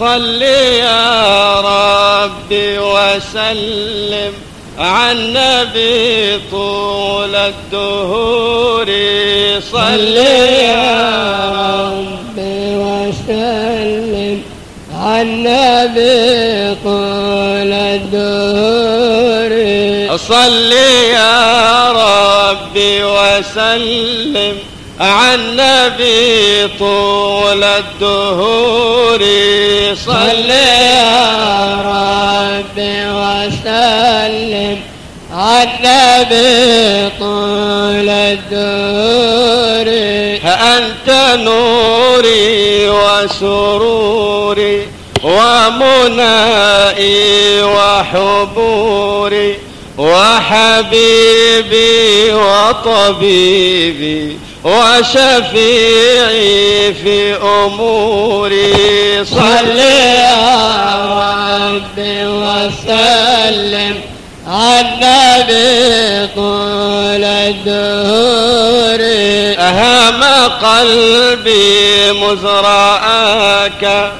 صل يا ربي وسلم على النبي طول الدهور. صل يا ربي وسلم على النبي طول الدهور. صل يا ربي وسلم على النبي طول الدهور. صل يا ربي وسلم على النبي طول الدهور. أنت نوري وسروري ومنائي وحبوري وحبيبي وطبيبي وشفيعي في أموري. صل يا ربي وسلم على النبي طول الدهور. أهم قلبي مزرعاك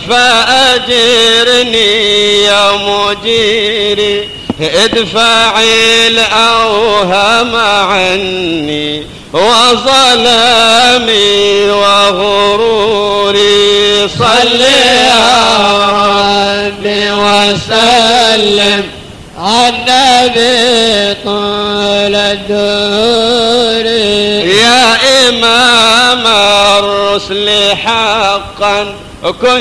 فأجرني يا مجيري. ادفع الأوهام عني وظلامي وغروري. صل يا ربي وسلم على النبي طول الدهور. يا إمام الرسل حقا كن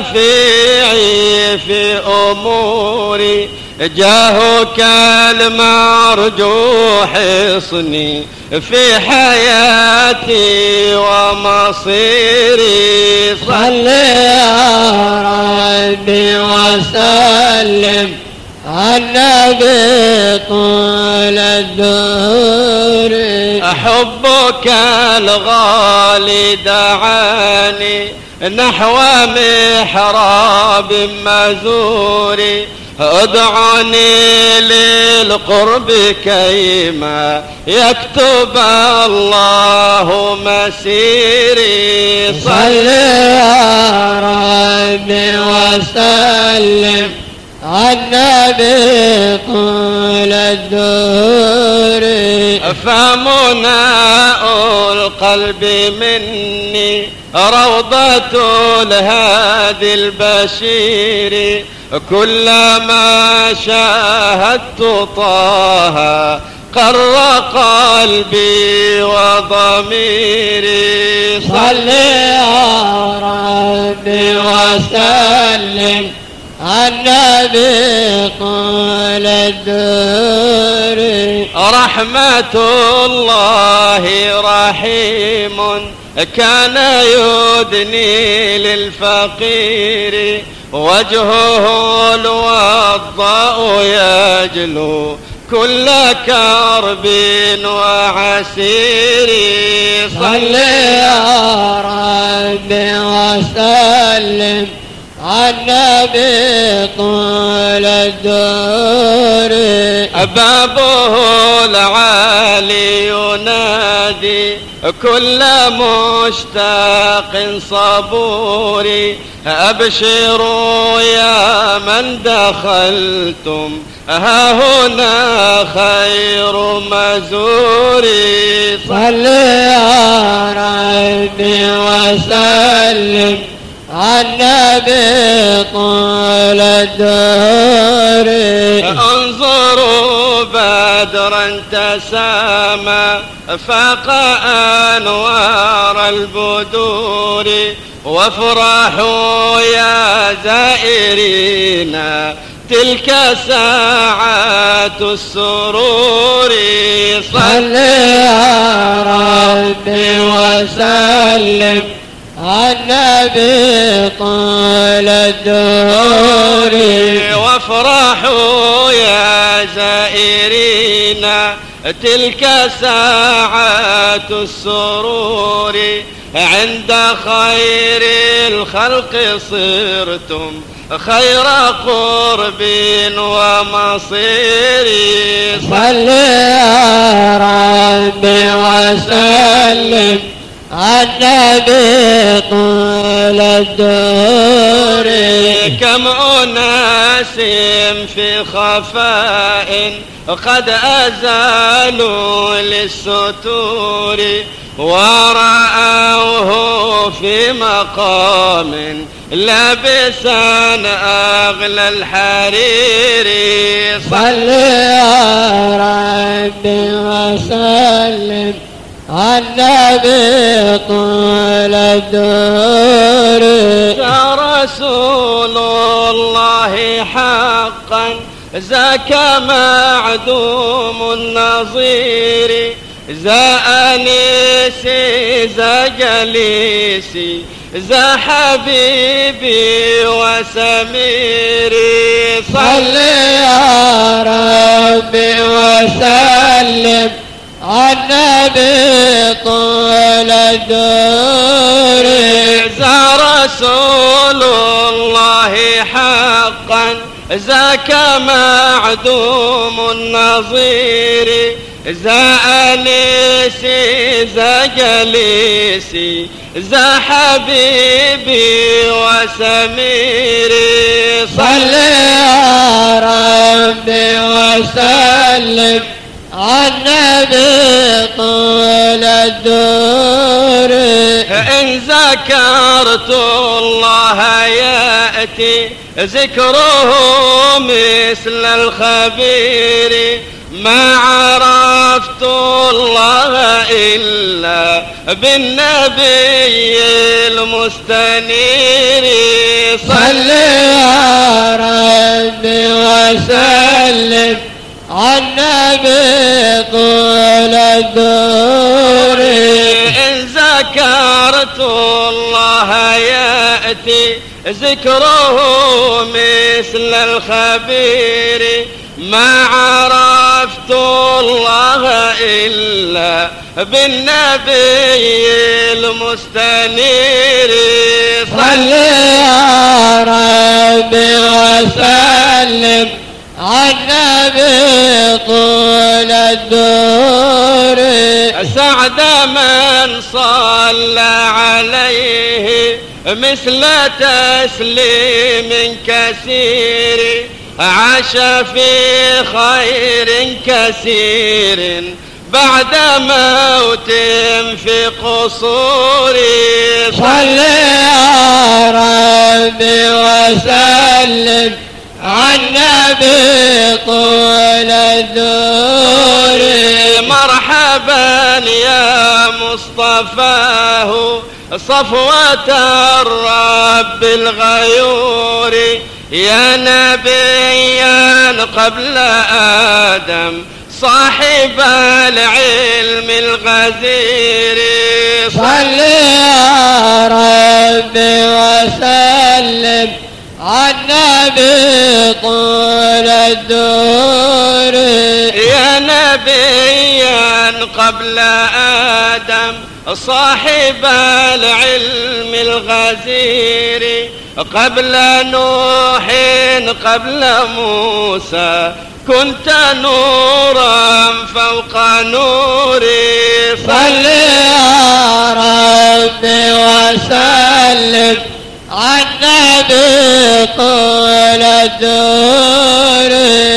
شفيعي في أموري. جاهك المرجو حصني في حياتي ومصيري. صل يا ربي وسلم على النبي طول الدهور. أحبك الغالي دعاني نحو محراب مزور. ادعني للقرب كيما يكتب الله مسيري. صل يا ربي وسلم على النبي طول الدهور. فمناء القلب مني روضة الهادي البشير. كلما شاهدت طه قر قلبي وضميري. صل يا ربي وسلم على النبي طول الدهور. رحمة الله رحيم كان يدني للفقير. وجهه الوضاء يجلو كل كرب وعسير. صل يا ربي وسلم على النبي طول الدهور. بابه العالي ينادي كل مشتاق صبور. أبشروا يا من دخلتم ها هنا خير مزور. صل يا ربي وسلم على النبي طول الدهور. انظروا بدرا تسامى فاق أنوار البدور. وافرحوا يا زائرين تلك ساعات السرور. صل يا ربي وسلم على النبي طول الدهور. وافرحوا يا زائرين تلك ساعات السرور. عند خير الخلق صرتم خير قرب ومصير. صل يا ربي وسلم على النبي طول الدهور. كم أناس في خفاء قد أزالوا للستور ورأوه في مقام لابسا أغلى الحرير. صل يا ربي وسلم على النبي طول الدهر. يا رسول الله حقا ذاك معدوم النظير، ذا أنيسي ذا جليسي ذا حبيبي وسميري. صل يا ربي وسلم على النبي طول الدهر. ذا رسول الله حقا ذاك معدوم النظير، ذا أنيسي ذا جليسي ذا حبيبي وسميري. صل يا ربي وسلم على النبي طول الدهر. إن ذكرت الله يأتي ذكره مثل الخبير، ما عرفت الله إلا بالنبي المستنير. صل يا ربي وسلم على النبي طول الدهر. إن ذكرت الله يأتي ذكره مثل الخبير، ما عرفت الله إلا بالنبي المستنير. صل يا ربي وسلم على النبي طول الدهر. سعد من صلى عليه مثل تسليم كثير، عاش في خير كثير بعد موت في قصوري. صل يا ربي وسلم على النبي طول الدهر. مرحبا يا مصطفاه صفوة الرب الغيور، يا نبيا قبل آدم صاحب العلم الغزير. صل يا ربي وسلم على النبي طول الدهر. يا نبيا قبل آدم صاحب العلم الغزير، قبل نوح قبل موسى كنت نورا فوق نوري. صل يا ربي وسلم على النبي طول الدهر.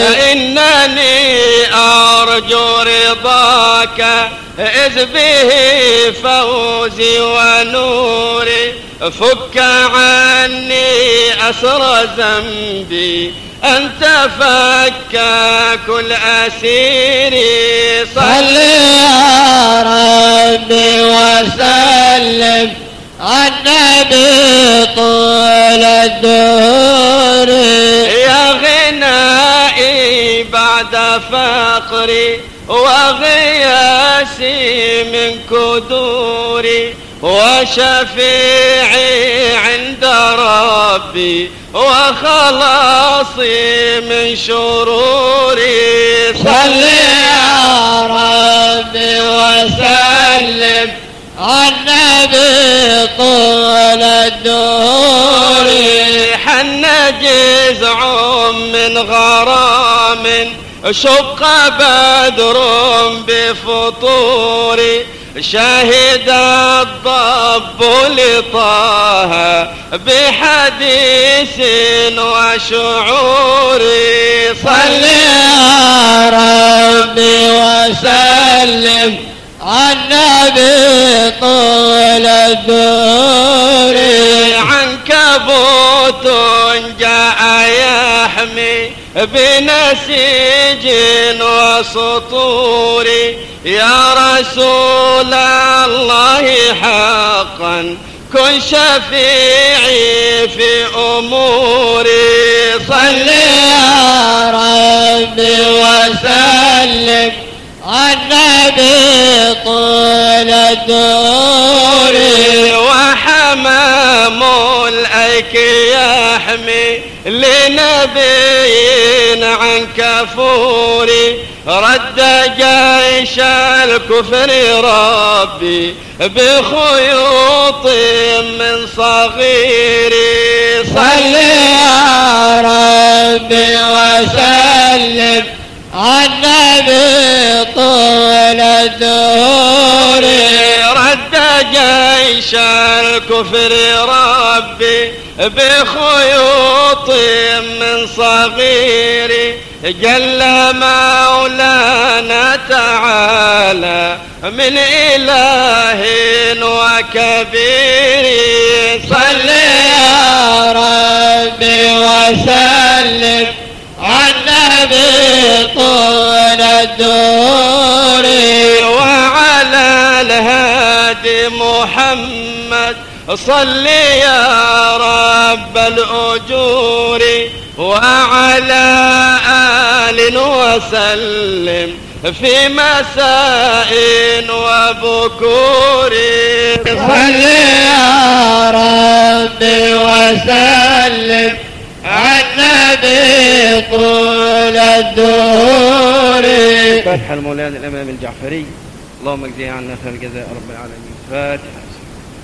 فإنني أرجو رضاك إذ به فوزي ونوري، فك عني أسر ذنبي أنت فكاك الأسير. صل يا ربي وسلم على النبي طول الدهر. يا غنائي بعد فقري وغياسي من كدوري، وشفيعي عند ربي وخلاصي من شروري. صل يا ربي وسلم على النبي طول الدهر. حن جزع من غرام شق بدر بفطوري، شهد الضب لطه بحديث وشعور صل يا ربي وسلم النبي طول الدور. عنكبوت جاء يحمي بنسيج وسطور يا رسول الله حقا كن شفيعي في أموري. صل يا ربي وسلم النبي طول الدور. وحمام الأيك يحمي لنبي عن كفوري رد جيش الكفر ربي بخيوط من صغيري. صل يا ربي وسلم النبي طول الدور. رد جيش الكفر ربي بخيوط من صغيري جل مولانا تعالى من إله وكبير. صل يا ربي وسلم النبي طول الدور. وعلى الهادي محمد صل يا رب الأجور وعلى آل وسلم في مساء وبكور. صل يا ربي وسلم النبي طول الدور. فتح المولانا الإمام الجعفري اللهم اجزيه عنا خير الجزاء رب العالمين. فاتحة.